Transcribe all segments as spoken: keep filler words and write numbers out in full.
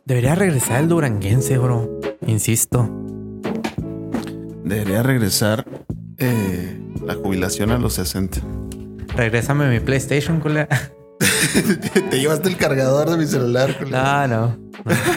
Debería regresar el duranguense, bro. Insisto. Debería regresar eh, la jubilación a los sesenta. Regrésame mi PlayStation, culera. Te llevaste el cargador de mi celular, culera. No, no.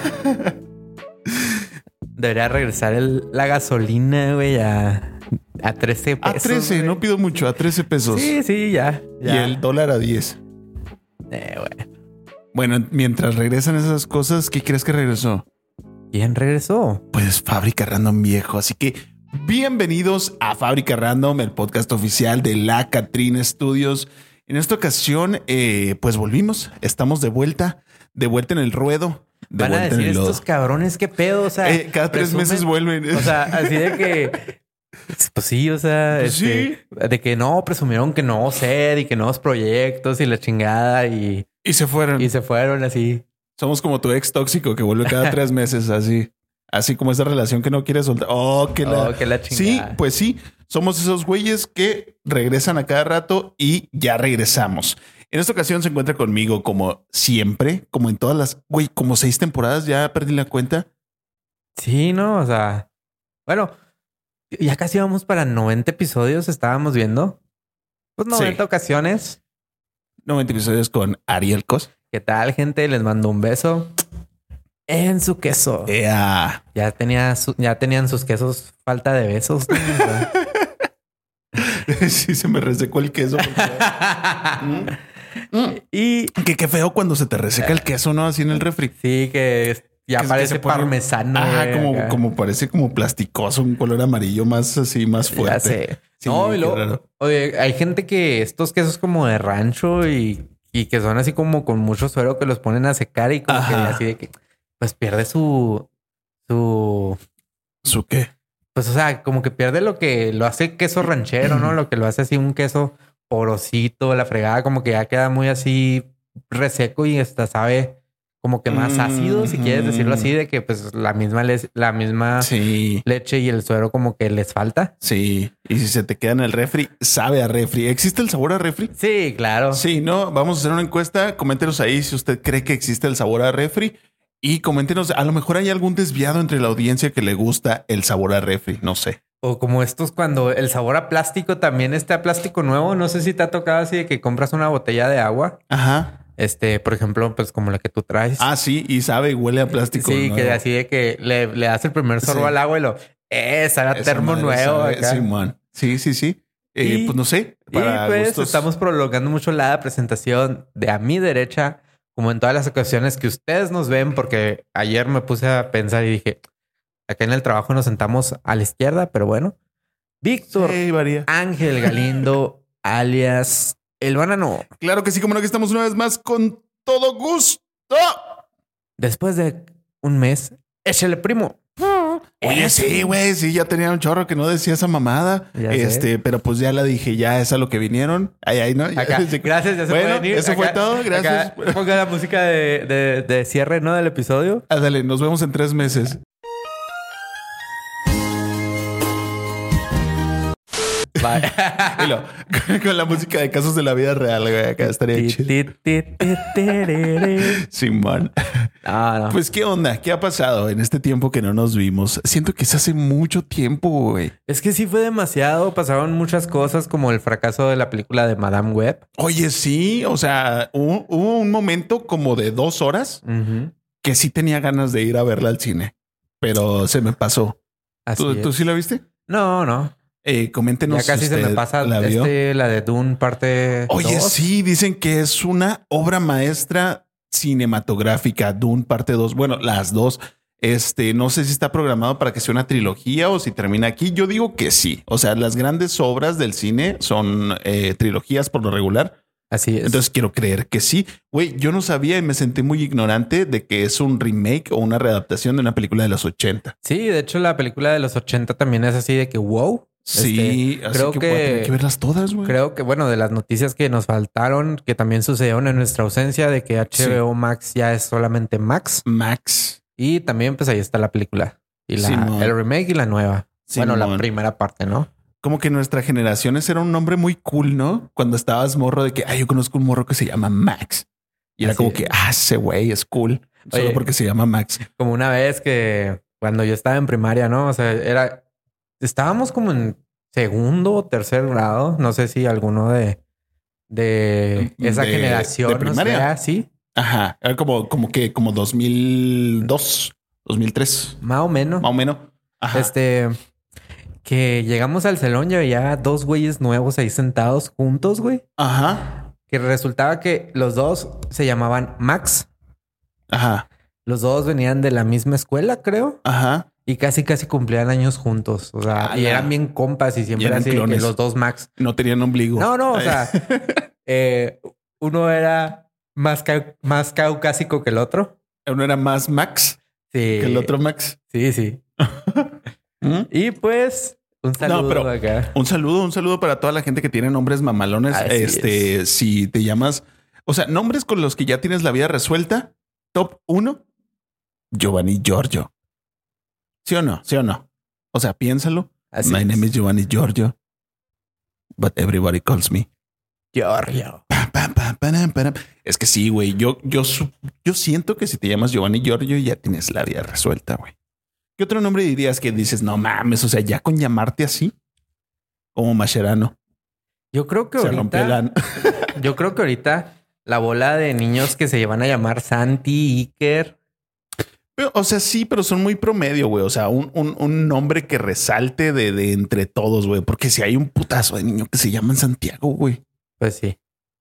Debería regresar el, la gasolina, güey, a, a trece pesos. A trece, güey. no pido mucho, a trece pesos. Sí, sí, ya. ya. Y el dólar a diez. Eh, güey. Bueno, mientras regresan esas cosas, ¿qué crees que regresó? ¿Quién regresó? Pues Fábrica Random viejo. Así que bienvenidos a Fábrica Random, el podcast oficial de la Catrina Studios. En esta ocasión, eh, pues volvimos. Estamos de vuelta, de vuelta en el ruedo. De Van a vuelta decir en el lodo. estos cabrones, qué pedo. O sea, Eh, cada tres presumen- meses vuelven. O sea, así de que. Pues sí, o sea, Pues este, de que no presumieron que no ser y que nuevos proyectos y la chingada y, Y se fueron. y se fueron así. Somos como tu ex tóxico que vuelve cada tres meses, así. Así como esa relación que no quieres soltar. Oh, que la... Oh, que la Sí, chingada. pues sí. Somos esos güeyes que regresan a cada rato y ya regresamos. En esta ocasión se encuentra conmigo como siempre, como en todas las... Güey, como seis temporadas, ya perdí la cuenta. Sí, no, o sea, bueno, ya casi vamos para noventa episodios, estábamos viendo. Pues noventa Sí. ocasiones. noventa episodios con Ariel Cos. ¿Qué tal, gente? Les mando un beso en su queso. Ea. Ya tenía su- ya tenían sus quesos falta de besos, ¿no? O sea, Sí, se me resecó el queso. Mm. Mm. y Que qué feo cuando se te reseca el queso, ¿no? Así en el refri. sí, que es- ya Que- que parece se pone- parmesano. Ajá, güey, como, acá. como parece como plasticoso, un color amarillo más así, más Ya fuerte. sé. Sí, no, y qué luego, raro. oye, hay gente que estos quesos como de rancho y, y que son así como con mucho suero que los ponen a secar y como que Ajá. así de que pues pierde su su ¿Su qué? pues o sea, como que pierde lo que lo hace queso ranchero, ¿no? Lo que lo hace así un queso porosito, la fregada, como que ya queda muy así reseco y hasta sabe como que más ácido, si quieres decirlo así, de que pues la misma les- la misma Sí, leche y el suero como que les falta. sí. Y si se te queda en el refri, sabe a refri. ¿Existe el sabor a refri? Sí, claro. Sí, ¿no? Vamos a hacer una encuesta. Coméntenos ahí si usted cree que existe el sabor a refri. Y coméntenos, a lo mejor hay algún desviado entre la audiencia que le gusta el sabor a refri. No sé. O como estos cuando el sabor a plástico también está a plástico nuevo. No sé si te ha tocado así de que compras una botella de agua. Ajá. Este, por ejemplo, pues como la que tú traes. Ah, sí. Y sabe, y huele a plástico. sí, nuevo. que así de que le, le das el primer sorbo Sí. al agua y lo... Eh, sabe a Esa termo madre nuevo sabe- acá. Simón. Sí, sí, sí. Eh, Y- pues no sé. Para y pues gustos. estamos prolongando mucho la presentación de a mi derecha, como en todas las ocasiones que ustedes nos ven, porque ayer me puse a pensar y dije, acá en el trabajo nos sentamos a la izquierda, pero bueno. Víctor Sí, varía. Ángel Galindo, alias El Banano. Claro que sí, como no, que estamos una vez más con todo gusto. Después de un mes, échale primo. Oye, sí, güey, sí, ya tenía un chorro que no decía esa mamada. Ya sé. Este, pero pues ya la dije, ya es a lo que vinieron. Ahí, ahí, ¿no? Ya- Acá. Gracias, ya se Bueno, pueden ir. eso fue Acá- todo, gracias. acá ponga la música de, de, de cierre, ¿no? Del episodio. Ándale, nos vemos en tres meses. Bye. Y lo- con, con la música de casos de la vida real, güey. Acá estaría Ti, chido. ti, ti, ti, tereré. Simón. No, no. Pues, ¿qué onda? ¿Qué ha pasado en este tiempo que no nos vimos? Siento que es hace mucho tiempo, güey. Es que sí fue demasiado. Pasaron muchas cosas como el fracaso de la película de Madame Web. Oye, sí, o sea, hubo, hubo un momento como de dos horas Ujú. que sí tenía ganas de ir a verla al cine, pero se me pasó. Así ¿Tú, es. tú sí la viste? No, no. Eh, coméntenos. Ya casi si se me usted pasa la vio. este, la de Dune parte Oye, dos. sí, dicen que es una obra maestra cinematográfica, Dune parte dos. Bueno, las dos. Este, no sé si está programado para que sea una trilogía o si termina aquí. Yo digo que sí. O sea, las grandes obras del cine son eh, trilogías por lo regular. Así es. Entonces quiero creer que sí. Güey, yo no sabía y me sentí muy ignorante de que es un remake o una readaptación de una película de los ochenta. Sí, de hecho la película de los ochenta también es así de que wow. Sí, Este, así creo que, voy a tener que que verlas todas, güey. creo que bueno, de las noticias que nos faltaron, que también sucedieron en nuestra ausencia, de que H B O Max ya es solamente Max. Max. Y también pues ahí está la película. Y la, Simón. el remake y la nueva. Bueno, la Simón. primera parte, ¿no? Como que nuestra generación ese era un nombre muy cool, ¿no? Cuando estabas morro de que, ay, yo conozco un morro que se llama Max. Y era Así como es. que, ah, ese güey es cool. Solo Oye. porque se llama Max. Como una vez que cuando yo estaba en primaria, ¿no? O sea, era... Estábamos como en segundo o tercer grado. No sé si alguno de... De esa De- generación. de primaria. O sea, sí. Ajá. Era como, como que, como dos mil dos, dos mil tres, Más o menos. más o menos. Ajá. Este... Que llegamos al salón y había dos güeyes nuevos ahí sentados juntos, güey. Ajá. Que resultaba que los dos se llamaban Max. Ajá. Los dos venían de la misma escuela, creo. Ajá. Y casi, casi cumplían años juntos. O sea, y Ala. eran bien compas y siempre Y eran así de que clones. los dos Max. No tenían ombligo. No, no, o Ay. sea, eh, uno era más, cau- más caucásico que el otro. Uno era más Max Sí. que el otro Max. Sí, sí. ¿Mm? Y pues, un saludo pero- acá. Un saludo, un saludo para toda la gente que tiene nombres mamalones. Así este, si te llamas, o sea, nombres con los que ya tienes la vida resuelta. Top uno, Giovanni Giorgio. ¿Sí o no? ¿Sí o no? O sea, piénsalo. Así My es. name is Giovanni Giorgio, but everybody calls me. Giorgio. Pam, pam, pam, pam, pam. Es que sí, güey. Yo, yo, su- yo siento que si te llamas Giovanni Giorgio ya tienes la vida resuelta, güey. ¿Qué otro nombre dirías que dices, no mames? O sea, ya con llamarte así, como Mascherano. Yo creo que Se rompió el ahorita... ano. Yo creo que ahorita la bola de niños que se van a llamar Santi, Iker... Pero, o sea, sí, pero son muy promedio, güey. O sea, un, un, un nombre que resalte de, de entre todos, güey. Porque si hay un putazo de niño que se llaman Santiago, güey. Pues sí.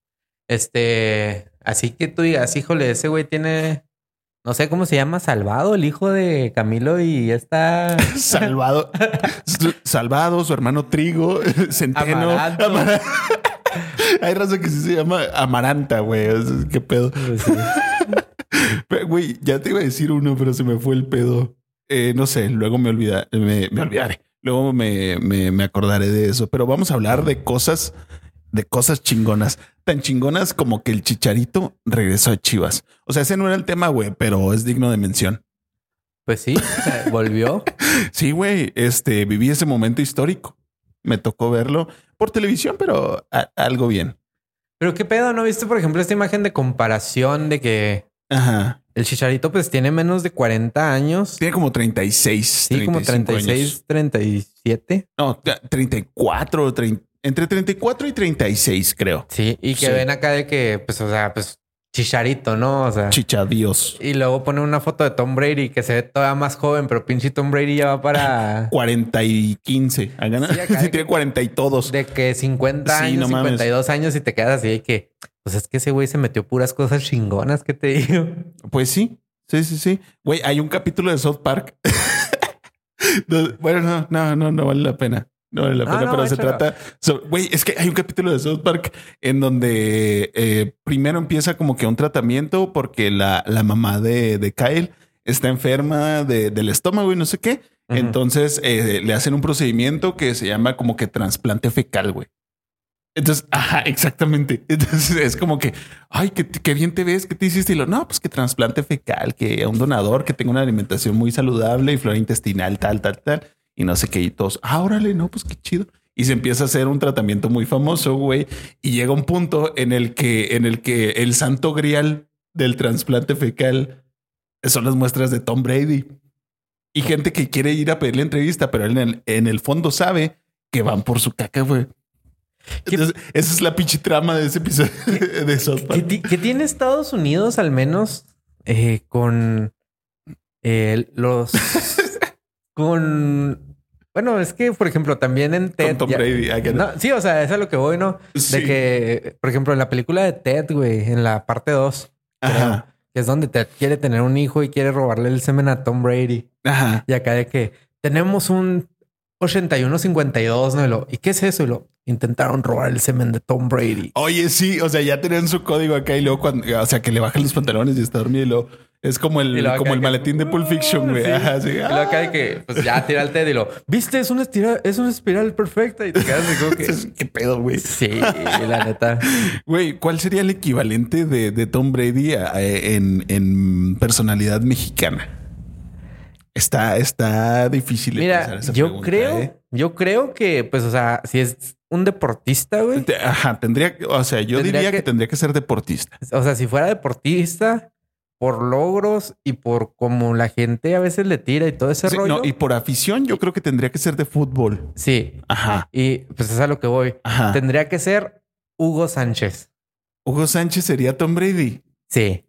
Este, así que tú digas, híjole, ese güey tiene, no sé cómo se llama, Salvado, el hijo de Camilo y esta Salvado, Salvado, su hermano Trigo, Centeno. Amaranto. Amar- Hay raza que sí se llama Amaranta, güey. O sea, qué pedo. Pues sí. Pero, güey, ya te iba a decir uno, pero se me fue el pedo. Eh, no sé, luego me olvida, me, me olvidaré. Luego me, me, me acordaré de eso. Pero vamos a hablar de cosas, de cosas chingonas. Tan chingonas como que el Chicharito regresó a Chivas. O sea, ese no era el tema, güey, pero es digno de mención. Pues sí, volvió. Sí, güey, este, viví ese momento histórico. Me tocó verlo por televisión, pero a- algo bien. Pero qué pedo, ¿no viste, por ejemplo, esta imagen de comparación de que Ajá. el Chicharito pues tiene menos de cuarenta años? Tiene como treinta y seis. Sí, como treinta y seis, treinta y siete. No, treinta y cuatro, treinta, entre treinta y cuatro y treinta y seis, creo. Sí, y que Sí. ven acá de que, pues, o sea, pues, Chicharito, ¿no? O sea... Chichadios. Y luego pone una foto de Tom Brady que se ve todavía más joven, pero pinche Tom Brady ya va para cuarenta y quince. ¿Hagan? Sí, acá- Sí, tiene cuarenta y todos. de que cincuenta Sí, años, no mames. cincuenta y dos años y te quedas así de que, pues es que ese güey se metió puras cosas chingonas, que te digo. Pues sí. Sí, sí, sí. Güey, hay un capítulo de South Park. No, bueno, no, no, no, no vale la pena. No vale la No, pena, no, pero se échalo. trata. so- Güey, es que hay un capítulo de South Park en donde eh, primero empieza como que un tratamiento porque la, la mamá de, de Kyle está enferma de- del estómago y no sé qué. Ujú. Entonces eh, le hacen un procedimiento que se llama como que trasplante fecal, güey. Entonces, ajá, exactamente. Entonces es como que, ay, qué, qué bien te ves, qué te hiciste. Y lo, no, pues que trasplante fecal, que un donador que tenga una alimentación muy saludable y flora intestinal, tal, tal, tal. Y no sé qué. Y todos, ah, órale, no, pues qué chido. Y se empieza a hacer un tratamiento muy famoso, güey. Y llega un punto en el que, en el que el santo grial del trasplante fecal son las muestras de Tom Brady. Y gente que quiere ir a pedirle entrevista, pero él en el, en el fondo sabe que van por su caca, güey. ¿Qué- Entonces, esa es la pinche trama de ese episodio de South ¿Qué, Park. ti- qué tiene Estados Unidos al menos eh, con eh, los... con... Bueno, es que, por ejemplo, también en Ted... Con Tom ya- Brady. I get it. No, sí, o sea, es a lo que voy, ¿no? Sí. De que, por ejemplo, en la película de Ted, güey, en la parte dos, Ajá. que es donde Ted quiere tener un hijo y quiere robarle el semen a Tom Brady. Ajá. Y acá de que tenemos un ochenta y uno cincuenta y dos, ¿no? Y, lo, ¿y qué es eso? Y lo intentaron robar el semen de Tom Brady. Oye, sí, o sea, ya tenían su código acá y luego cuando, o sea, que le bajan los pantalones y está dormido y luego es como el, Y luego acá como el que- maletín de Pulp Fiction, güey. Sí. Ajá, sí. Y luego acá de que, pues ya tira el Ted y lo, ¿viste? Es una espiral, es una espiral perfecta. Y te quedas así como que... ¿Qué pedo, güey? Sí, la neta. Güey, ¿cuál sería el equivalente de, de Tom Brady a- a- en, en personalidad mexicana? Está, está difícil. De Mira, esa yo pregunta, creo, ¿eh? yo creo que, pues, o sea, si es un deportista, güey. Te- Ajá, tendría, o sea, yo Tendría diría que... que- tendría que ser deportista. O sea, si fuera deportista, por logros y por como la gente a veces le tira y todo ese Sí, rollo. no, y por afición, yo creo que tendría que ser de fútbol. Sí. Ajá, Y pues es a lo que voy. ajá. Tendría que ser Hugo Sánchez. Hugo Sánchez sería Tom Brady. Sí.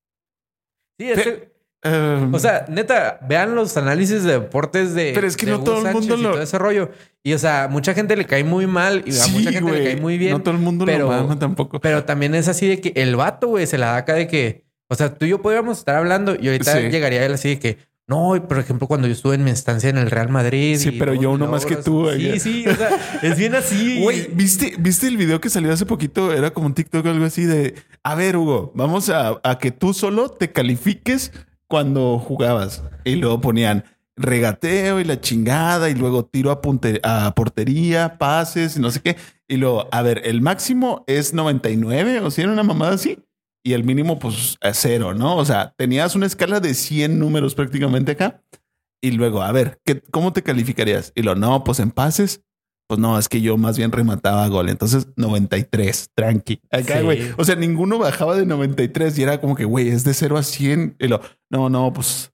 Sí, es Pe- que, Um, o sea, neta, vean los análisis de deportes de. Pero es que de no Hugo todo el Sánchez mundo y lo- todo ese rollo. Y o sea, mucha gente le cae muy mal y a sí, mucha gente güey. le cae muy bien. No todo el mundo pero- lo mama tampoco. Pero también es así de que el vato, güey, se la da acá de que, o sea, tú y yo podríamos estar hablando y ahorita Sí. llegaría él así de que, no, por ejemplo, cuando yo estuve en mi estancia en el Real Madrid. Sí, y pero todos yo mis uno más que logros". tú, Sí, güey. sí, o sea, es bien así. Güey, ¿viste, ¿viste el video que salió hace poquito? Era como un TikTok o algo así de, a ver, Hugo, vamos a, a que tú solo te califiques cuando jugabas. Y luego ponían regateo y la chingada y luego tiro a, punte- a portería, pases y no sé qué. Y luego, a ver, el máximo es noventa y nueve o si era una mamada así. Y el mínimo, pues, a cero, ¿no? O sea, tenías una escala de cien números prácticamente acá. Y luego, a ver, ¿qué, ¿cómo te calificarías? Y lo no, pues en pases. Pues no, es que yo más bien remataba a gol. Entonces, noventa y tres, tranqui. Acá, Sí. güey. O sea, ninguno bajaba de noventa y tres y era como que, güey, es de cero a cien. Y lo, no, no, pues,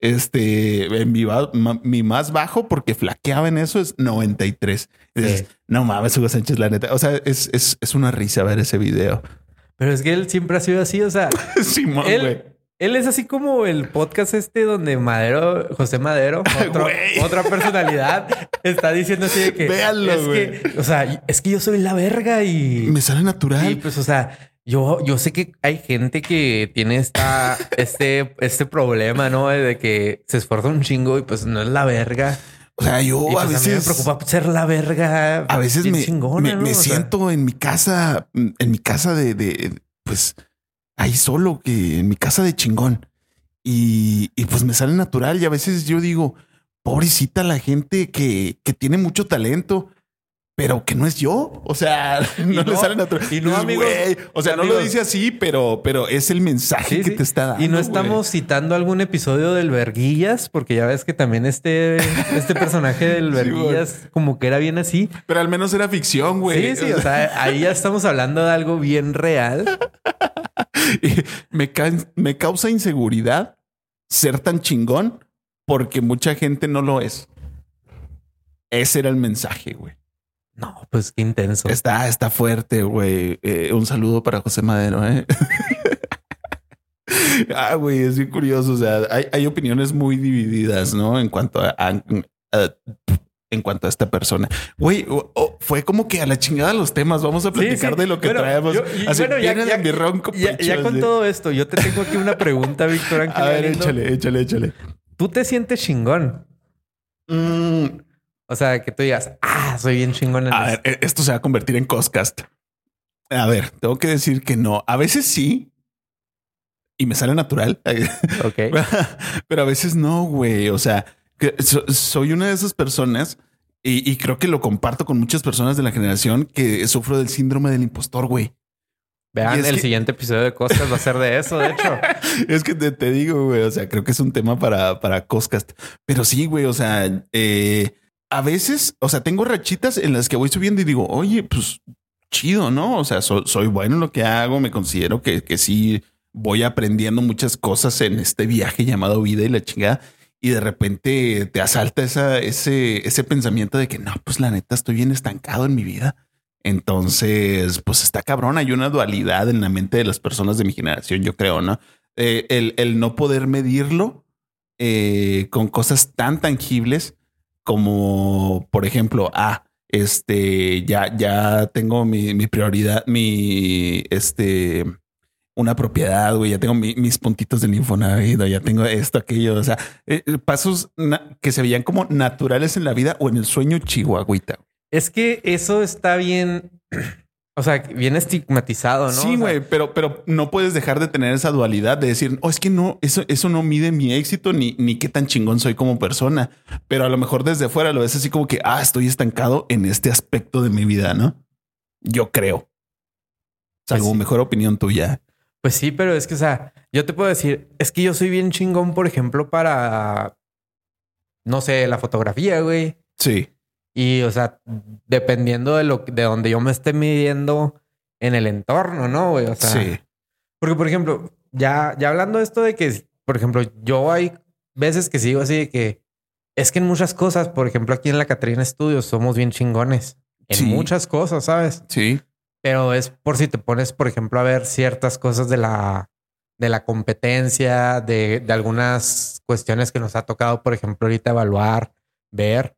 este, en mi, ba- ma- mi más bajo, porque flaqueaba en eso, es noventa y tres. Y dices, Sí. no mames, Hugo Sánchez, la neta. O sea, es, es, es una risa ver ese video. Pero es que él siempre ha sido así, o sea, Simón, güey. él, él es así como el podcast este donde Madero, José Madero, otro- Güey. otra personalidad, está diciendo así de que Véanlo, es güey. que, o sea, es que yo soy la verga y, Me sale natural. y pues, o sea, yo, yo sé que hay gente que tiene esta, este, este problema, ¿no? De que se esfuerza un chingo y pues no es la verga. O sea, yo Y pues a a mí veces me preocupa ser la verga. a veces bien me, chingona, me, ¿no? me O sea, siento en mi casa, en mi casa de, de, pues ahí solo, que en mi casa de chingón. Y, y pues me sale natural. Y a veces yo digo, pobrecita la gente que, que tiene mucho talento, pero que no es yo. O sea, no, le no, sale natural. y no, Dices, amigos, güey, o sea, no lo amigos. dice así, pero, pero es el mensaje Sí, que sí. te está dando. Y no güey. estamos citando algún episodio del Verguillas, porque ya ves que también este, este personaje del Sí, Verguillas como que era bien así. Pero al menos era ficción, güey. Sí, sí, o sea, ahí ya estamos hablando de algo bien real. Y me, ca- me causa inseguridad ser tan chingón porque mucha gente no lo es. Ese era el mensaje, güey. No, pues qué intenso. Está, está fuerte, güey. Eh, un saludo para José Madero, ¿eh? Ah, güey, es bien curioso. O sea, hay, hay opiniones muy divididas, ¿no? En cuanto a, a- a- en cuanto a esta persona. Güey, o- o fue como que a la chingada los temas. Vamos a platicar sí. de lo que Bueno, traemos. yo- y Así, bueno, ya- viene ya- de mi ronco Ya, pecho, ya con así. todo esto, yo te tengo aquí una pregunta, Víctor Ángel A ver, Galindo. échale, échale, échale. ¿Tú te sientes chingón? Mm, O sea, que tú digas, ah, soy bien chingón en A esto. ver, e- esto se va a convertir en Coscast. A ver, tengo que decir que no. A veces sí. Y me sale natural. Ok. Pero a veces no, güey. O sea, que so- soy una de esas personas y, y creo que lo comparto con muchas personas de la generación que sufro del síndrome del impostor, güey. Vean, Y es el que- siguiente episodio de Costas va a ser de eso, de hecho. Es que te, te digo, güey, o sea, creo que es un tema para, para Coscast. Pero sí, güey, o sea, eh, a veces, o sea, tengo rachitas en las que voy subiendo y digo, oye, pues chido, ¿no? O sea, so- soy bueno en lo que hago, me considero que, que sí voy aprendiendo muchas cosas en este viaje llamado vida y la chingada. Y de repente te asalta esa, ese, ese pensamiento de que no, pues la neta estoy bien estancado en mi vida. Entonces, pues está cabrón. Hay una dualidad en la mente de las personas de mi generación, yo creo, ¿no? Eh, el, el no poder medirlo eh, con cosas tan tangibles como, por ejemplo, ah, este, ya, ya tengo mi, mi prioridad, mi, este, una propiedad, güey, ya tengo mi- mis puntitos del Infonavit, o ya tengo esto, aquello, o sea, eh, pasos na- que se veían como naturales en la vida o en el sueño chihuahuita. Es que eso está bien, o sea, bien estigmatizado, ¿no? Sí, O sea, güey, pero, pero no puedes dejar de tener esa dualidad de decir, oh, es que no, eso, eso no mide mi éxito ni, ni qué tan chingón soy como persona. Pero a lo mejor desde fuera lo ves así como que, ah, estoy estancado en este aspecto de mi vida, ¿no? Yo creo. Salvo Pues sí. mejor opinión tuya. Pues sí, pero es que, o sea, yo te puedo decir, es que yo soy bien chingón, por ejemplo, para no sé, la fotografía, güey. Sí. Y, o sea, dependiendo de lo de donde yo me esté midiendo en el entorno, ¿no, güey? O sea, Sí. porque, por ejemplo, ya, ya hablando de esto de que, por ejemplo, yo hay veces que sigo así de que es que en muchas cosas, por ejemplo, aquí en la Catrina Studios somos bien chingones en Sí. muchas cosas, ¿sabes? Sí. Pero es por si te pones, por ejemplo, a ver ciertas cosas de la, de la competencia, de, de algunas cuestiones que nos ha tocado, por ejemplo, ahorita evaluar, ver.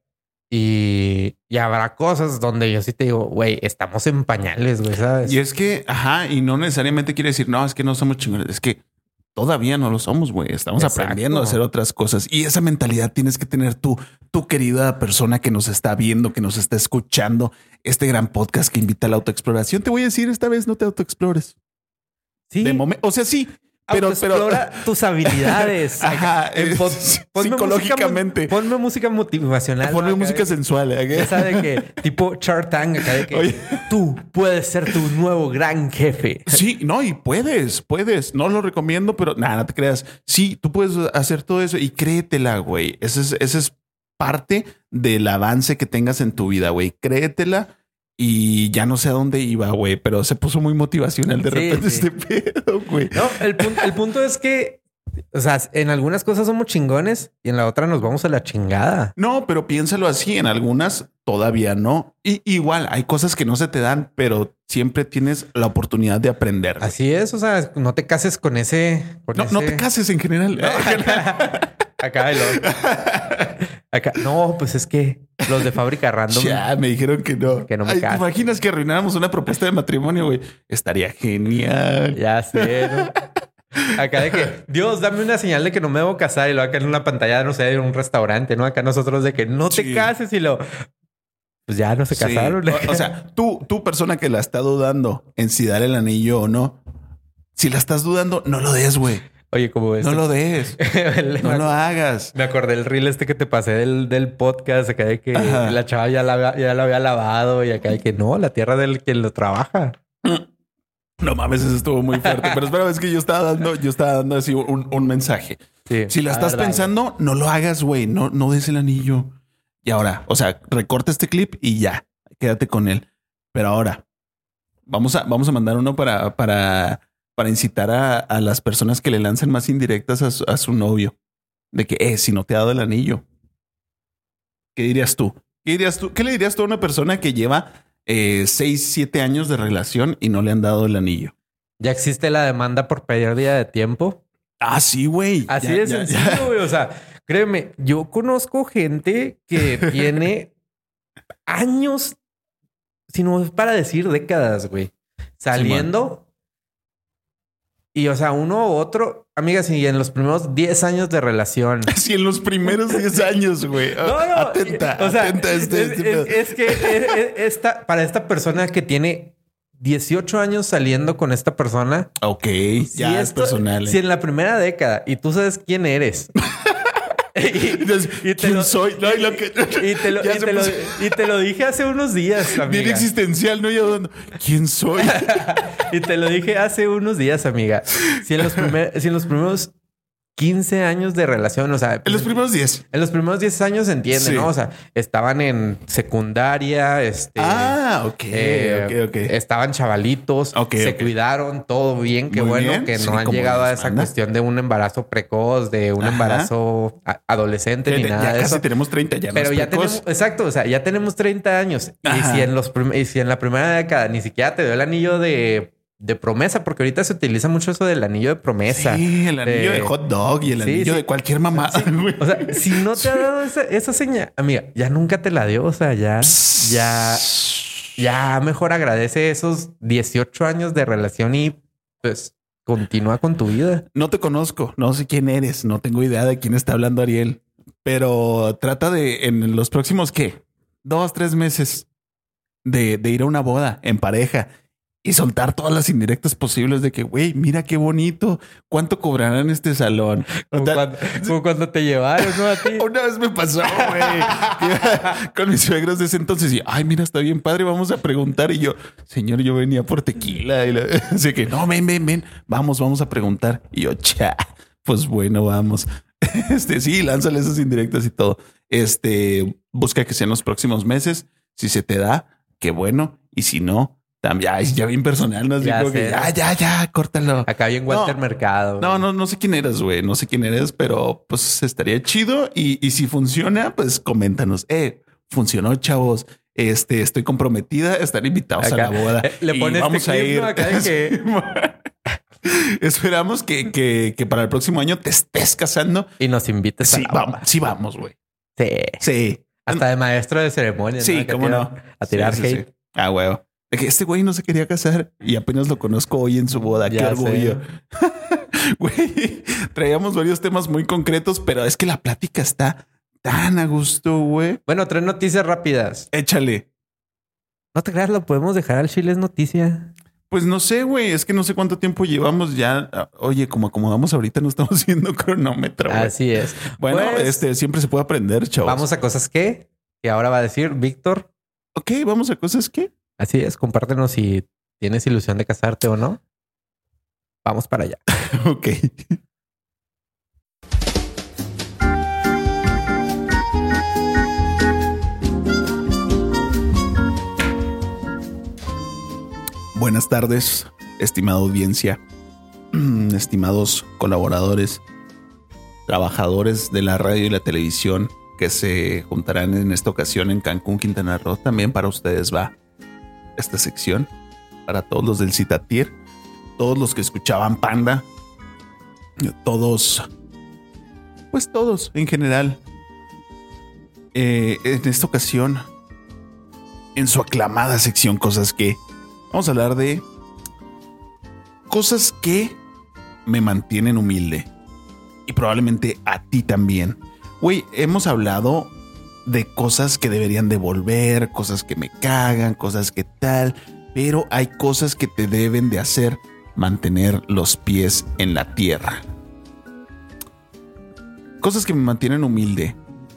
Y, y habrá cosas donde yo sí te digo, güey, estamos en pañales, güey, ¿sabes? Y es que, ajá, y no necesariamente quiere decir, no, es que no somos chingones. Es que todavía no lo somos, güey. Estamos Exacto. aprendiendo a hacer otras cosas. Y esa mentalidad tienes que tener tú, tu querida persona que nos está viendo, que nos está escuchando. Este gran podcast que invita a la autoexploración. Te voy a decir, esta vez no te autoexplores. Sí. De momento, o sea, sí. Pero, pero explora tus habilidades. Ajá, En pon- es- ponme psicológicamente. Música, ponme música motivacional. Ponme ¿no? Acá música de que- sensual. ¿eh? Ya sabes que tipo Shark Tank, acá de que Oye. tú puedes ser tu nuevo gran jefe. Sí, no, y puedes, puedes. No lo recomiendo, pero nada, no te creas. Sí, tú puedes hacer todo eso y créetela, güey. Ese es, ese es parte del avance que tengas en tu vida, güey. Créetela. Y ya no sé a dónde iba, güey, pero se puso muy motivacional de Sí, repente sí. este pedo, güey. No, el, punto, el punto es que, o sea, en algunas cosas somos chingones y en la otra nos vamos a la chingada. No, pero piénsalo así, en algunas todavía no. Y igual hay cosas que no se te dan, pero siempre tienes la oportunidad de aprender. Güey. Así es, o sea, no te cases con ese... Con No, ese... no te cases en general. No, acá, acá, y luego- acá. No, pues es que los de fábrica random. Ya, me dijeron que no. Que no me Ay, ¿te case. imaginas que arruináramos una propuesta de matrimonio, güey? Estaría genial. Ya sé, ¿no? Acá de que, Dios, dame una señal de que no me debo casar y lo acá en una pantalla, no sé, de un restaurante, ¿no? Acá nosotros de que no te Sí. cases y lo... Pues ya no se Sí. casaron. O, o sea, tú, tú persona que la está dudando en si dar el anillo o no, si la estás dudando, no lo des, güey. Oye, ¿cómo ves? No lo des. No lo hagas. Me acordé el reel este que te pasé del, del podcast, acá de que Ajá. la chava ya, la, había- ya lo había lavado y acá de que no, la tierra del que lo trabaja. No mames, eso estuvo muy fuerte. Pero espera, es que yo estaba dando, yo estaba dando así un, un mensaje. Sí. Si la Ah, estás verdad. pensando, no lo hagas, güey. No, no des el anillo. Y ahora, o sea, recorta este clip y ya, quédate con él. Pero ahora, vamos a, vamos a mandar uno para, para, para incitar a, a las personas que le lancen más indirectas a su, a su novio. De que, eh, si no te ha dado el anillo. ¿Qué dirías tú? ¿Qué dirías tú? ¿Qué le dirías tú a una persona que lleva eh, seis, siete años de relación y no le han dado el anillo? Ya existe la demanda por pérdida de tiempo. Ah, sí, güey. Así Ya, de ya, sencillo, ya. güey. O sea, créeme, yo conozco gente que tiene años, si no es para decir décadas, güey, saliendo. Y, o sea, uno u otro, amigas, y en los primeros diez años de relación. Sí, en los primeros diez años, güey. No, no. Atenta, o sea, atenta a este, es, este pedo. es- es que es- es- esta, para esta persona que tiene dieciocho años saliendo con esta persona. Ok, si ya es esto- personal. Si eh. en la primera década y tú sabes quién eres. y, Entonces, y te ¿quién lo- soy? No, y lo que- y te lo, ya y se te lo- puso y te lo dije hace unos días, bien amiga. existencial, ¿no? Yo dando, ¿quién soy? Y te lo dije hace unos días, amiga. Si en los, primer- si en los primeros quince años de relación, o sea, En los primeros diez. en los primeros diez años se entiende, Sí. ¿no? O sea, estaban en secundaria, este, Ah, ok, eh, ok, ok. estaban chavalitos, Ok, se ok. cuidaron, todo bien, qué Muy bueno bien, que sí, no han como llegado a Dios esa manda. cuestión de un embarazo precoz, de un Ajá. embarazo a- adolescente ni Ya nada de casi eso. tenemos treinta, ya no Pero es ya precoz. tenemos, exacto, o sea, ya tenemos treinta años. Y Ajá. si, en los prim- y si en la primera década ni siquiera te dio el anillo de, de promesa, porque ahorita se utiliza mucho eso del anillo de promesa. Sí, el anillo Eh, de hot dog y el sí, anillo sí. de cualquier mamá. güey. O sea, si no te ha dado esa, esa señal, amiga, ya nunca te la dio. O sea, ya, ya, ya mejor agradece esos dieciocho años de relación y pues continúa con tu vida. No te conozco, no sé quién eres, no tengo idea de quién está hablando Ariel, pero trata de en los próximos, ¿qué? Dos, tres meses de, de ir a una boda en pareja y soltar todas las indirectas posibles de que, güey, mira qué bonito, ¿cuánto cobrarán en este salón? Como, O sea, cuando, como cuando te llevaron, ¿no? A ti. una vez me pasó, güey, con mis suegros de ese entonces y, ay, mira, está bien padre, vamos a preguntar. Y yo, señor, yo venía por tequila. Y la- así que, no, ven, ven, ven, vamos, vamos a preguntar. Y yo, cha, pues bueno, vamos. Este, sí, lánzale esas indirectas y todo. Este, busca que sean los próximos meses. Si se te da, qué bueno. Y si no, también, ay, ya bien personal, ¿no? Así Ya como que sé. ya, ya, ya, córtalo. Acá bien Walter No. Mercado. No, no, no sé quién eres, güey. No sé quién eres, pero pues estaría chido. Y, y si funciona, pues coméntanos. Eh, funcionó, chavos. Este, estoy comprometida. Están invitados Acá, a la boda. eh, le Y pones vamos este a clip, ir. ¿no? Acá de que- Esperamos que, que, que para el próximo año te estés casando. Y nos invites Sí, a la vamos, boda. sí, vamos, güey. Sí. Sí. Hasta de maestro de ceremonias. Sí, ¿no? Que cómo tira- no. A tirar Sí, sí, hate. sí. Ah, huevo. De que este güey no se quería casar y apenas lo conozco hoy en su boda. Qué Ya orgullo. Güey, traíamos varios temas muy concretos, pero es que la plática está tan a gusto, güey. Bueno, tres noticias rápidas. Échale. No te creas, lo podemos dejar al Chile, es noticia. Pues no sé, güey. Es que no sé cuánto tiempo llevamos ya. Ah, Oye, como acomodamos ahorita, no estamos haciendo cronómetro. güey. Así es. Bueno, Pues, este siempre se puede aprender, chavos. vamos a cosas que, que ahora va a decir Víctor. Ok, vamos a cosas que. Así es, compártenos si tienes ilusión de casarte o no. Vamos para allá. Ok. Buenas tardes, estimada audiencia, estimados colaboradores, trabajadores de la radio y la televisión que se juntarán en esta ocasión en Cancún, Quintana Roo. También para ustedes va esta sección, para todos los del Citatir, todos los que escuchaban Panda, todos, pues todos en general. Eh, en esta ocasión, en su aclamada sección Cosas que, vamos a hablar de cosas que me mantienen humilde. Y probablemente a ti también. Güey, hemos hablado de cosas que deberían devolver, cosas que me cagan, cosas que tal. Pero hay cosas que te deben de hacer mantener los pies en la tierra. Cosas que me mantienen humilde.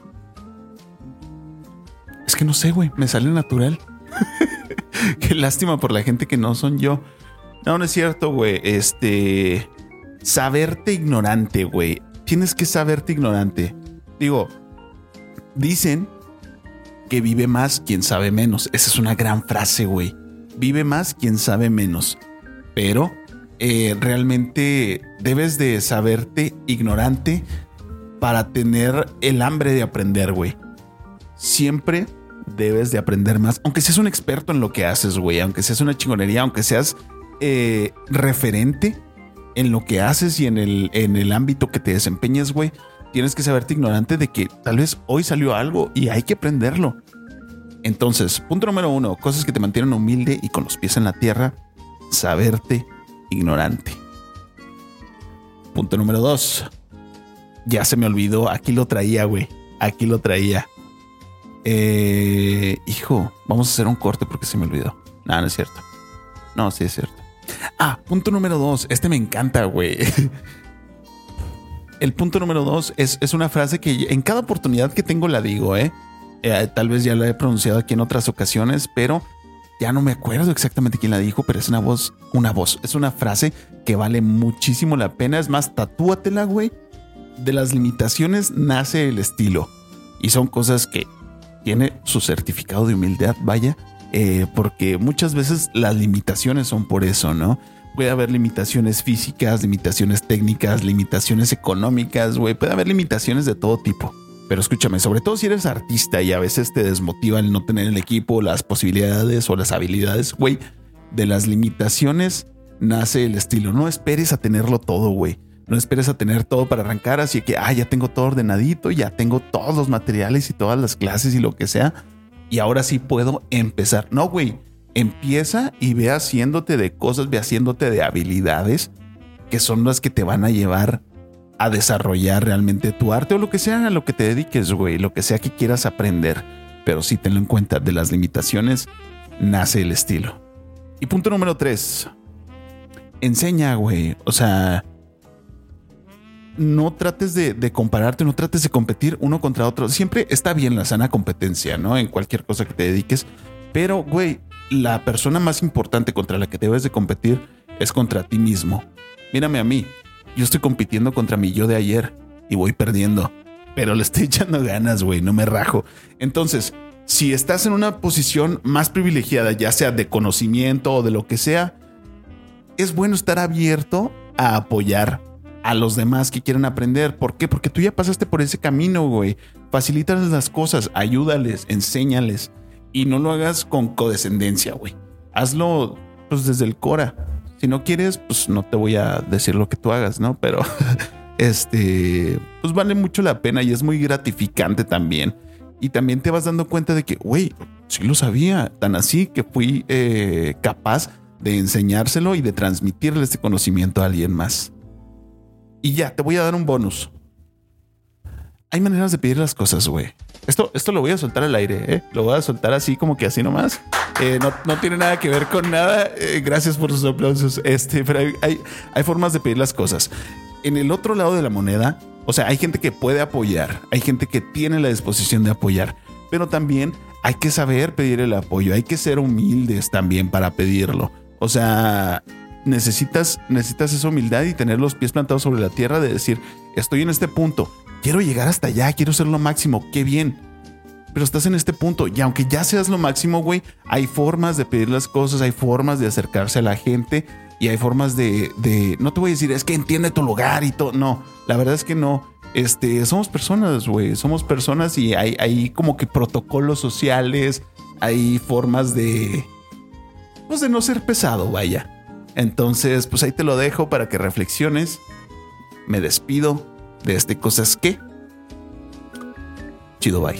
Es que no sé, güey, me sale natural. Qué lástima por la gente que no son yo. No, no es cierto, güey. Este... Saberte ignorante, güey. Tienes que saberte ignorante. Digo, dicen que vive más quien sabe menos. Esa es una gran frase, güey. Vive más quien sabe menos. Pero eh, realmente debes de saberte ignorante para tener el hambre de aprender, güey. Siempre debes de aprender más. Aunque seas un experto en lo que haces, güey. Aunque seas una chingonería. Aunque seas eh, referente en lo que haces y en el, en el ámbito que te desempeñes, güey. Tienes que saberte ignorante de que tal vez hoy salió algo y hay que aprenderlo. Entonces, punto número uno, cosas que te mantienen humilde y con los pies en la tierra, saberte ignorante. Punto número dos, ya se me olvidó, aquí lo traía, güey, aquí lo traía. Eh, hijo, vamos a hacer un corte porque se me olvidó. No, no es cierto. No, sí es cierto. Ah, punto número dos, este me encanta, güey. El punto número dos es, es una frase que en cada oportunidad que tengo la digo, ¿eh? Eh, tal vez ya la he pronunciado aquí en otras ocasiones, pero ya no me acuerdo exactamente quién la dijo, pero es una voz, una voz, es una frase que vale muchísimo la pena. Es más, tatúatela, güey. De las limitaciones nace el estilo. Y son cosas que tiene su certificado de humildad, vaya, eh, porque muchas veces las limitaciones son por eso, ¿no? Puede haber limitaciones físicas, limitaciones técnicas, limitaciones económicas, güey. Puede haber limitaciones de todo tipo. Pero escúchame, sobre todo si eres artista y a veces te desmotiva el no tener el equipo, las posibilidades o las habilidades, güey. De las limitaciones nace el estilo. No esperes a tenerlo todo, güey. No esperes a tener todo para arrancar. Así que, ah, ya tengo todo ordenadito, ya tengo todos los materiales y todas las clases y lo que sea. Y ahora sí puedo empezar. No, güey. Empieza y ve haciéndote de cosas, ve haciéndote de habilidades que son las que te van a llevar a desarrollar realmente tu arte o lo que sea a lo que te dediques, güey, lo que sea que quieras aprender. Pero sí tenlo en cuenta, de las limitaciones nace el estilo. Y punto número tres, enseña, güey. O sea, no trates de, de compararte, no trates de competir uno contra otro. Siempre está bien la sana competencia, ¿no? En cualquier cosa que te dediques. Pero, güey, la persona más importante contra la que debes de competir es contra ti mismo. Mírame a mí. Yo estoy compitiendo contra mi yo de ayer. y voy perdiendo, pero le estoy echando ganas, güey, no me rajo. Entonces, si estás en una posición más privilegiada, ya sea de conocimiento o de lo que sea, es bueno estar abierto a apoyar a los demás que quieran aprender. ¿Por qué? Porque tú ya pasaste por ese camino, güey. Facilítales las cosas, ayúdales, enséñales y no lo hagas con condescendencia, güey. Hazlo pues desde el cora. Si no quieres, pues no te voy a decir lo que tú hagas, ¿no? Pero este, pues vale mucho la pena y es muy gratificante también. Y también te vas dando cuenta de que, güey, sí lo sabía, tan así que fui eh, capaz de enseñárselo y de transmitirle este conocimiento a alguien más. Y ya, te voy a dar un bonus. Hay maneras de pedir las cosas, güey. Esto, esto lo voy a soltar al aire, ¿eh? Lo voy a soltar así como que así nomás. Eh, no, no tiene nada que ver con nada. Eh, gracias por sus aplausos. Este, pero hay, hay, hay formas de pedir las cosas. En el otro lado de la moneda, o sea, hay gente que puede apoyar. Hay gente que tiene la disposición de apoyar. Pero también hay que saber pedir el apoyo. Hay que ser humildes también para pedirlo. O sea, necesitas, necesitas esa humildad y tener los pies plantados sobre la tierra de decir, estoy en este punto. Quiero llegar hasta allá, quiero ser lo máximo, qué bien. Pero estás en este punto y aunque ya seas lo máximo, güey, hay formas de pedir las cosas, hay formas de acercarse a la gente y hay formas de, de no te voy a decir, es que entiende tu lugar y todo. No, la verdad es que no. Este, somos personas, güey, somos personas y hay, hay como que protocolos sociales, hay formas de, pues de no ser pesado, vaya. Entonces, pues ahí te lo dejo para que reflexiones. Me despido de este Cosas que. Chido, bye.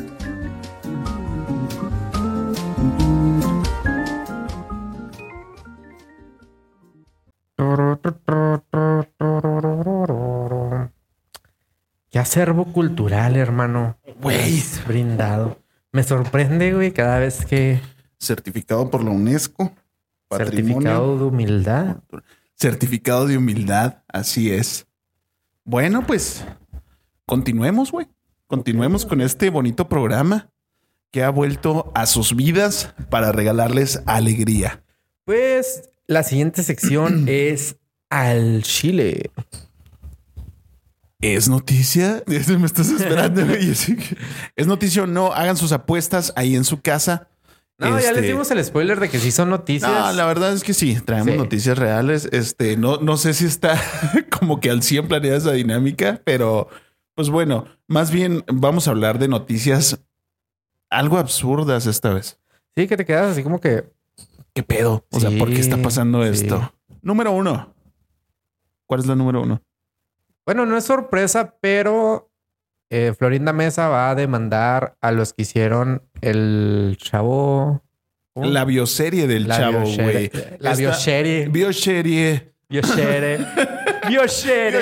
Qué acervo cultural, hermano. Güey, brindado. Me sorprende, güey, cada vez que... Certificado por la UNESCO. Certificado de humildad. Certificado de humildad, así es. Bueno, pues continuemos, güey. Continuemos con este bonito programa que ha vuelto a sus vidas para regalarles alegría. Pues la siguiente sección es al Chile. ¿Es noticia? Me estás esperando, güey. ¿Es noticia o no? Hagan sus apuestas ahí en su casa. No, este... ya les dimos el spoiler de que sí son noticias. No, la verdad es que sí, traemos sí. noticias reales. Este, no, no sé si está como que al cien planeada esa dinámica, pero pues bueno, más bien vamos a hablar de noticias algo absurdas esta vez. Sí, que te quedas así como que... ¿Qué pedo? O sí, sea, ¿por qué está pasando esto? Sí. Número uno. ¿Cuál es la número uno? Bueno, no es sorpresa, pero... Eh, Florinda Mesa va a demandar a los que hicieron el chavo. ¿Cómo? La bioserie del la chavo, güey. La Esta... bioserie. Bioserie. Bioserie. Bioserie.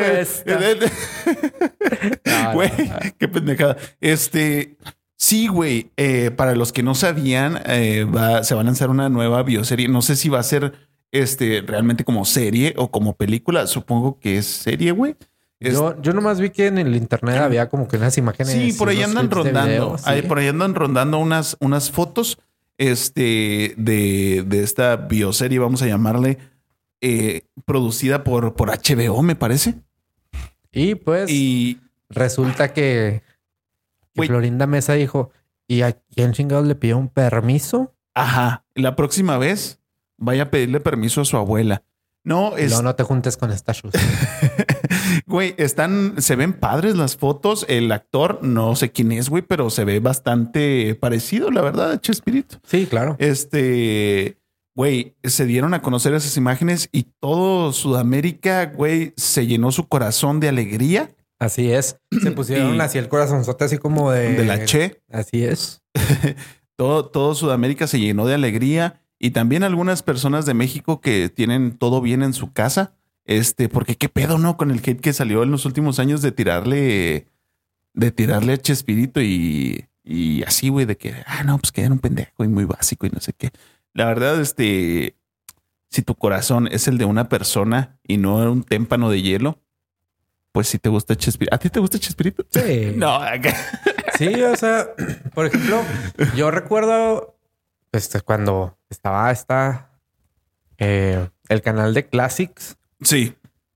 Güey, qué pendejada. Este. Sí, güey. Eh, para los que no sabían, eh, va, se va a lanzar una nueva bioserie. No sé si va a ser este realmente como serie o como película. Supongo que es serie, güey. Yo, yo nomás vi que en el internet había como que unas imágenes. Sí, por ahí andan rondando. Video, ¿sí? Ahí, por ahí andan rondando unas, unas fotos este, de, de esta bioserie, vamos a llamarle, eh, producida por, por H B O, me parece. Y pues y, resulta que, que Florinda Mesa dijo, ¿y a quién chingados le pidió un permiso? Ajá. La próxima vez vaya a pedirle permiso a su abuela. No, es... no, no te juntes con esta chus. Güey, están, se ven padres las fotos. El actor, no sé quién es, güey, pero se ve bastante parecido, la verdad, a Chespirito. Sí, claro. Este, güey, se dieron a conocer esas imágenes y todo Sudamérica, güey, se llenó su corazón de alegría. Así es. Se pusieron y... así el corazonzote, así como de... De la Che. Así es. todo, todo Sudamérica se llenó de alegría. Y también algunas personas de México que tienen todo bien en su casa. Este, porque qué pedo, ¿no? Con el hate que salió en los últimos años de tirarle, de tirarle a Chespirito y, y así, güey, de que, ah, no, pues que era un pendejo y muy básico y no sé qué. La verdad, este, si tu corazón es el de una persona y no un témpano de hielo, pues sí te gusta Chespirito. ¿A ti te gusta Chespirito? Sí. No. Sí, o sea, por ejemplo, yo recuerdo... Pues cuando estaba esta, eh, el canal de Classics. Sí.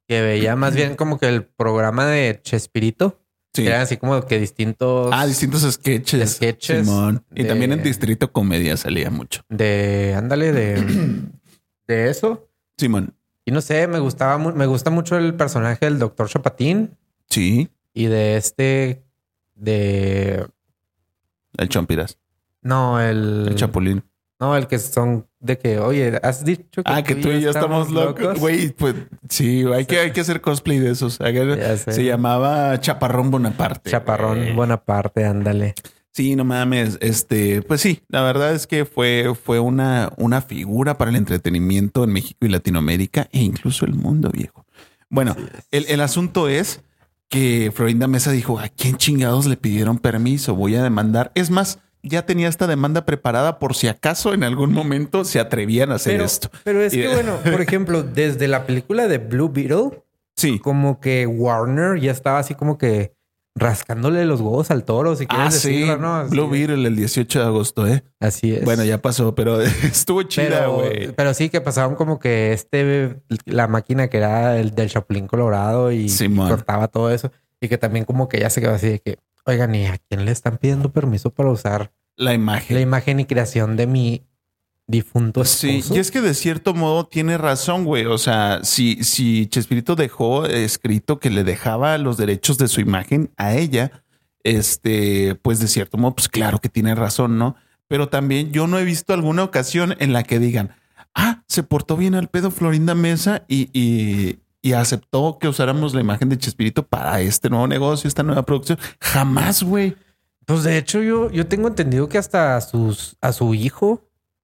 que veía más bien como que el programa de Chespirito. Sí. Que eran así como que distintos... Ah, distintos sketches. sketches Simón. Y de- también en Distrito Comedia salía mucho. De... Ándale, de... de eso. Simón. Y no sé, me gustaba... mu- Me gusta mucho el personaje del doctor Chapatín. Sí. Y de este... De... El Chompiras. No, el... El Chapulín. No, el que son de que, oye, has dicho que Ah, que tú y yo estamos locos. Güey, pues sí, hay que, hay que hacer cosplay de esos. Ya sé. Se llamaba Chaparrón Bonaparte. Chaparrón güey. Bonaparte, ándale. Sí, no mames. Este, pues sí, la verdad es que fue, fue una, una figura para el entretenimiento en México y Latinoamérica e incluso el mundo, viejo. Bueno, el, el asunto es que Florinda Mesa dijo: ¿a quién chingados le pidieron permiso? Voy a demandar. Es más, ya tenía esta demanda preparada por si acaso en algún momento se atrevían a hacer Pero, esto. pero es Y- que, bueno, por ejemplo, desde la película de Blue Beetle, Sí. como que Warner ya estaba así como que rascándole los huevos al toro, si quieres Ah, sí. decirlo, ¿no? Así Blue de- Beetle el dieciocho de agosto, ¿eh? Así es. Bueno, ya pasó, pero estuvo chida, pero, güey. pero sí que pasaban como que este, la máquina que era el del Chapulín Colorado y, y Simón. cortaba todo eso. Y que también como que ya se quedó así de que, oigan, ¿y a quién le están pidiendo permiso para usar La imagen. la imagen y creación de mi difunto Sí, esposo? y es que de cierto modo tiene razón, güey. O sea, si, si Chespirito dejó escrito que le dejaba los derechos de su imagen a ella, este, pues de cierto modo, pues claro que tiene razón, ¿no? Pero también yo no he visto alguna ocasión en la que digan, ah, se portó bien al pedo Florinda Mesa y, y, y aceptó que usáramos la imagen de Chespirito para este nuevo negocio, esta nueva producción. Jamás, güey. Pues de hecho, yo, yo tengo entendido que hasta a sus, a su hijo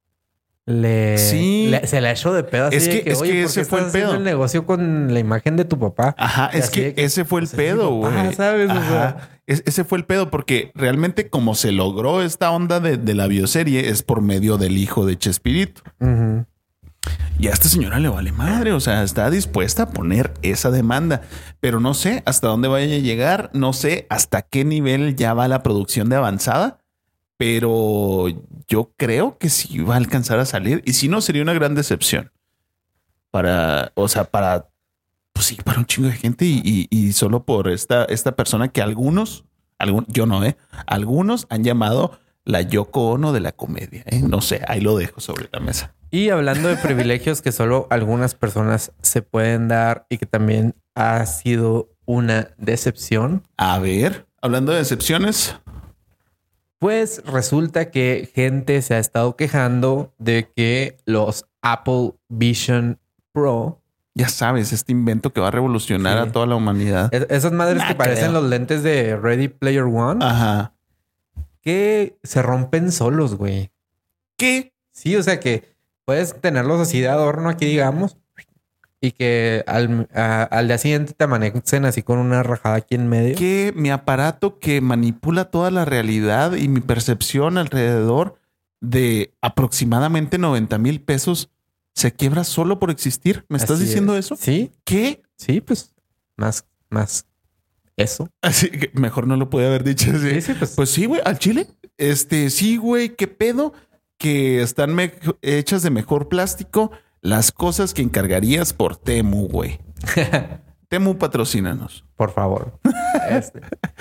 le, Sí. le- se le ha hecho de pedo así Es de que- que, es oye, que ¿por ese qué fue el estás haciendo pedo. el negocio con la imagen de tu papá? Ajá, Y es así que de que, ese fue el pues, ese es mi pedo, papá, güey. ¿sabes? O Ajá. sea, Es- ese fue el pedo, porque realmente como se logró esta onda de, de la bioserie es por medio del hijo de Chespirito. ujú. Y a esta señora le vale madre, o sea, está dispuesta a poner esa demanda, pero no sé hasta dónde vaya a llegar, no sé hasta qué nivel ya va la producción de avanzada, pero yo creo que sí va a alcanzar a salir y si no sería una gran decepción para, o sea, para, pues sí, para un chingo de gente y, y- y solo por esta, esta persona que algunos, algún, yo no, eh, algunos han llamado la Yoko Ono de la comedia, eh, no sé, ahí lo dejo sobre la mesa. Y hablando de privilegios que solo algunas personas se pueden dar y que también ha sido una decepción, A ver, hablando de decepciones, pues resulta que gente se ha estado quejando de que los Apple Vision Pro, ya sabes, este invento que va a revolucionar Sí. a toda la humanidad. es- esas madres Nah, que parecen creo. los lentes de Ready Player One, Ajá. que se rompen solos, güey. ¿Qué? Sí, o sea que puedes tenerlos así de adorno aquí, digamos, y que al, a- al día siguiente te amanecen así con una rajada aquí en medio. Que mi aparato que manipula toda la realidad y mi percepción alrededor de aproximadamente noventa mil pesos se quiebra solo por existir. ¿Me estás Así diciendo es. eso? Sí, ¿Qué? sí, pues más, más eso. Así que mejor no lo pude haber dicho así. Sí, sí, pues, Pues sí, güey, al chile. Este, sí, güey, qué pedo que están me- hechas de mejor plástico las cosas que encargarías por Temu, güey. Temu, patrocínanos. por favor. Este.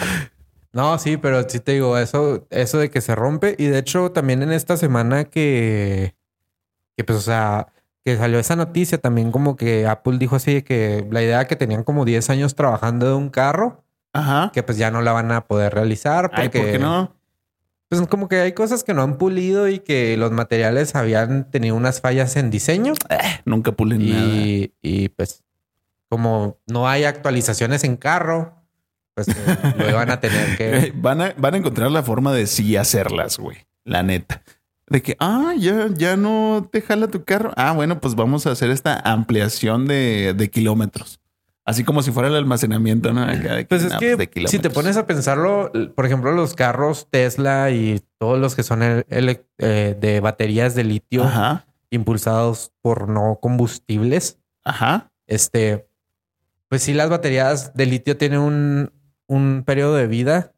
No, sí, pero sí te digo, eso, eso de que se rompe. Y de hecho, también en esta semana que, que pues, o sea, que salió esa noticia, también como que Apple dijo así de que la idea que tenían como diez años trabajando de un carro, Ajá. que pues ya no la van a poder realizar porque Ay, ¿por qué no? pues como que hay cosas que no han pulido y que los materiales habían tenido unas fallas en diseño Nunca pulen nada. y, y pues como no hay actualizaciones en carro, pues eh, lo iban a tener Eh, que... Van a, van a encontrar la forma de sí hacerlas, güey. La neta. De que, ah, ya, ya no te jala tu carro. Ah, bueno, pues vamos a hacer esta ampliación de, de kilómetros. Así como si fuera el almacenamiento, ¿no? Acá de Pues es no, que de si te kilómetros. pones a pensarlo, por ejemplo, los carros Tesla y todos los que son el- el- eh, de baterías de litio Ajá, impulsados por no combustibles, ajá. este, pues sí, las baterías de litio tienen un, un periodo de vida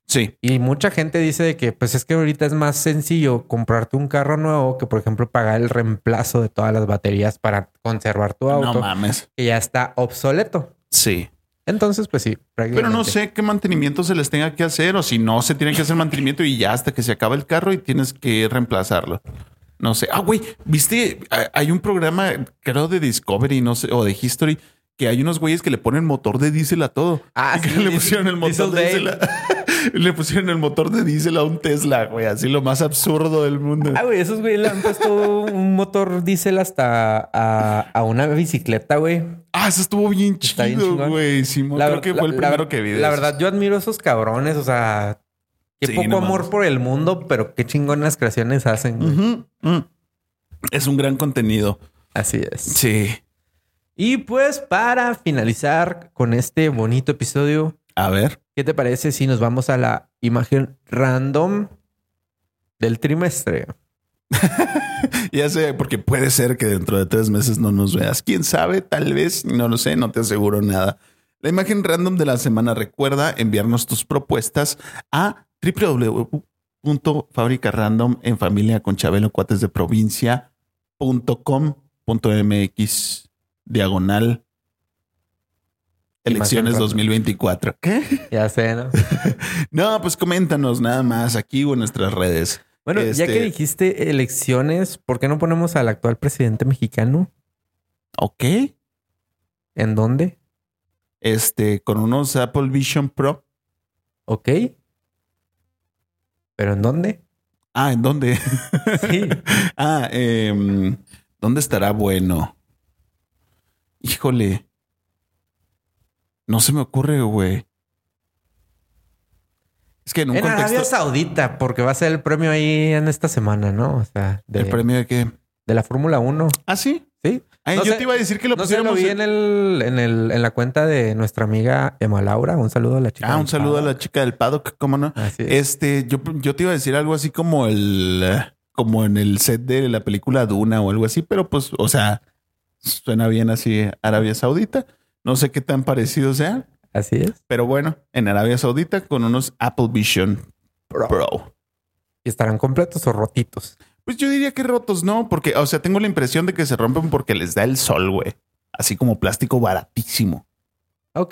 Sí. Y mucha gente dice de que pues es que ahorita es más sencillo comprarte un carro nuevo que, por ejemplo, pagar el reemplazo de todas las baterías para conservar tu auto. No mames. Que ya está obsoleto. Sí. Entonces, pues sí. Pero no sé qué mantenimiento se les tenga que hacer o si no se tiene que hacer mantenimiento y ya hasta que se acaba el carro y tienes que reemplazarlo. No sé. Ah, güey, ¿viste? Hay un programa, creo, de Discovery, no sé, o de History, que hay unos güeyes que le ponen motor de diésel a todo. Ah, sí. Le pusieron el motor de diésel a... Le pusieron el motor de diésel a un Tesla, güey. Así lo más absurdo del mundo. Ah, güey, esos güeyes le han puesto un motor diésel hasta a, a una bicicleta, güey. Ah, eso estuvo bien Está chido, bien güey. Sí, la, creo que la, fue el primero la, que vi. La verdad, yo admiro a esos cabrones. O sea, qué sí, poco no amor mames. Por el mundo, pero qué chingonas creaciones hacen, güey. Uh-huh. Uh. Es un gran contenido. Así es. Sí. Y pues para finalizar con este bonito episodio, a ver, ¿qué te parece si nos vamos a la imagen random del trimestre? Ya sé, porque puede ser que dentro de tres meses no nos veas. ¿Quién sabe? Tal vez, no lo sé, no te aseguro nada. La imagen random de la semana, recuerda enviarnos tus propuestas a doble u doble u doble u punto fábrica random en familia con Chabelo cuates de provincia punto com punto m x diagonal elecciones dos mil veinticuatro. ¿Qué? Ya sé, ¿no? No, pues coméntanos nada más aquí o en nuestras redes. Bueno, este... ya que dijiste elecciones, ¿por qué no ponemos al actual presidente mexicano? Ok. ¿En dónde? Este, con unos Apple Vision Pro. Ok. ¿Pero en dónde? Ah, ¿en dónde? Sí. ah, eh, ¿dónde estará bueno? Híjole. No se me ocurre, güey. Es que en un en contexto... Arabia Saudita, porque va a ser el premio ahí en esta semana, ¿no? O sea, de, ¿el premio de qué? De la Fórmula uno. ¿Ah, sí? Sí. Ay, no yo sé, te iba a decir que lo no pusiéramos... No sé, lo vi en, el, en, el, en la cuenta de nuestra amiga Emma Laura. Un saludo a la chica. Ah, un saludo paddock. a la chica del paddock, ¿cómo no? Así es. Este, yo, yo te iba a decir algo así como el... Como en el set de la película Duna o algo así, pero pues, o sea, suena bien así Arabia Saudita. No sé qué tan parecido sea. Así es. Pero bueno, en Arabia Saudita con unos Apple Vision Pro. Pro. ¿Y estarán completos o rotitos? Pues yo diría que rotos, ¿no? Porque, o sea, tengo la impresión de que se rompen porque les da el sol, güey. Así como plástico baratísimo. Ok.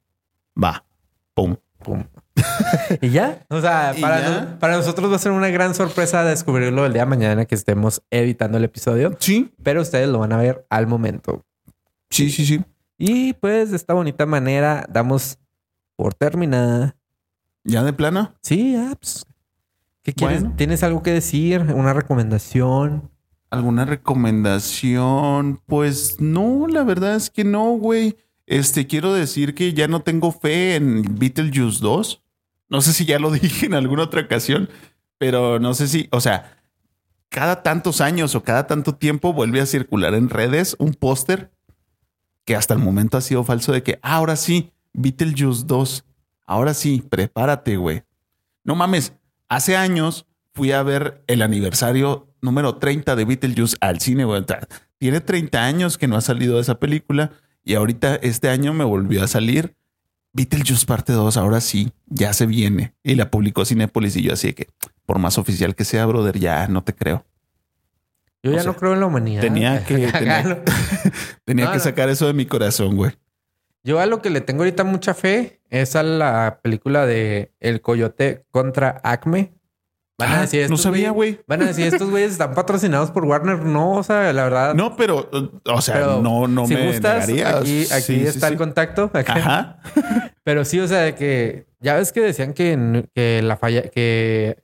Va. Pum. Pum. ¿Y ya? O sea, para, no, para nosotros va a ser una gran sorpresa descubrirlo el día de mañana que estemos editando el episodio. Sí. Pero ustedes lo van a ver al momento. Sí, sí, sí. Y pues de esta bonita manera damos por terminada. ¿Ya de plano? Sí, ya. Pues, ¿qué quieres? Bueno. ¿Tienes algo que decir? ¿Una recomendación? ¿Alguna recomendación? Pues no, la verdad es que no, güey. Este, quiero decir que ya no tengo fe en Beetlejuice dos. No sé si ya lo dije en alguna otra ocasión, pero no sé si, o sea, cada tantos años o cada tanto tiempo vuelve a circular en redes un póster que hasta el momento ha sido falso de que ah, ahora sí, Beetlejuice dos. Ahora sí, prepárate, güey. No mames, hace años fui a ver el aniversario número treinta de Beetlejuice al cine, güey. Tiene treinta años que no ha salido esa película y ahorita este año me volvió a salir Beetlejuice parte dos. Ahora sí, ya se viene. Y la publicó Cinépolis y yo así de que por más oficial que sea, brother, ya no te creo. Yo o ya sea, no creo en la humanidad. Tenía que, tenía, tenía no, que sacar no. eso de mi corazón, güey. Yo a lo que le tengo ahorita mucha fe es a la película de El Coyote contra Acme. Van ah, a decir, no sabía, güey. Van a decir, estos güeyes están patrocinados por Warner. No, o sea, la verdad. No, pero, o sea, pero no, no si me gustas, negaría. Aquí, aquí sí, está sí, el sí. contacto. Acá. Ajá. Pero sí, o sea, de que ya ves que decían que, que la falla, que,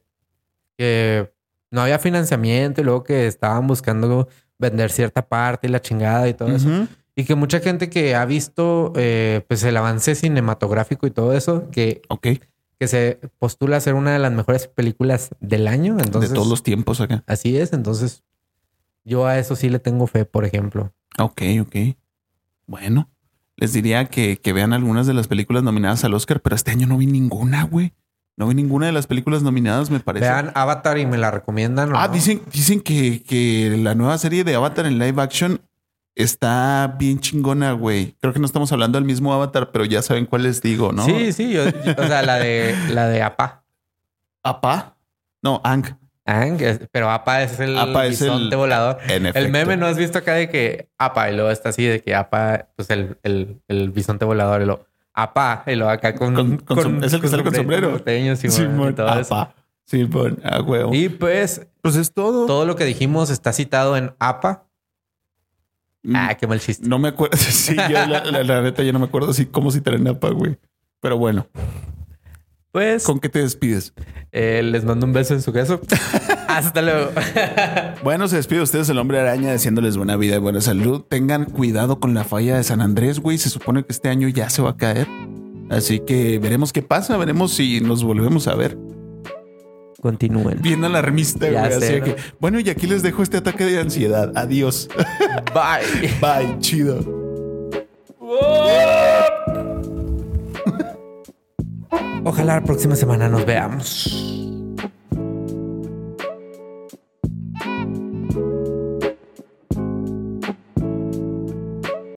que no había financiamiento y luego que estaban buscando vender cierta parte y la chingada y todo uh-huh. eso. Y que mucha gente que ha visto eh, pues el avance cinematográfico y todo eso, que, okay. que se postula a ser una de las mejores películas del año. Entonces, de todos los tiempos acá. Así es. Entonces, yo a eso sí le tengo fe, por ejemplo. Ok, ok. Bueno, les diría que, que vean algunas de las películas nominadas al Oscar, pero este año no vi ninguna, güey. No vi ninguna de las películas nominadas, me parece. Vean Avatar y me la recomiendan. ¿O ah, no? dicen, dicen que, que la nueva serie de Avatar en live action está bien chingona, güey. Creo que no estamos hablando del mismo avatar, pero ya saben cuál les digo, ¿no? Sí, sí. Yo, yo- o sea, la de la de Apa. ¿Apa? No, Ang. Ang, es- pero Apa es el Apa es el- bisonte volador. En efecto. El meme, ¿no has visto acá de que Apa y luego está así de que Apa, pues el, el, el bisonte volador y lo Apa y luego acá con, Con- con som- es el que sale con sombrero. norteño, Simón, Simón, y todo eso. apa. Simón, a huevo. Y pues pues es todo. todo lo que dijimos está citado en Apa. Mm, Ah, qué mal chiste. No me acuerdo. Sí, yo la, la- la neta ya no me acuerdo si cómo citar en APA, güey. Pero bueno, Pues ¿con qué te despides? eh, les mando un beso en su queso. Hasta luego. Bueno, se despide ustedes el Hombre Araña deseándoles buena vida y buena salud. Tengan cuidado con la falla de San Andrés, güey. Se supone que este año ya se va a caer. Así que veremos qué pasa. Veremos si nos volvemos a ver. Continúen. Bien alarmista, Ya güey. Así sé, que, ¿no? bueno, y aquí les dejo este ataque de ansiedad. Adiós. Bye. Bye. Chido. Ojalá la próxima semana nos veamos.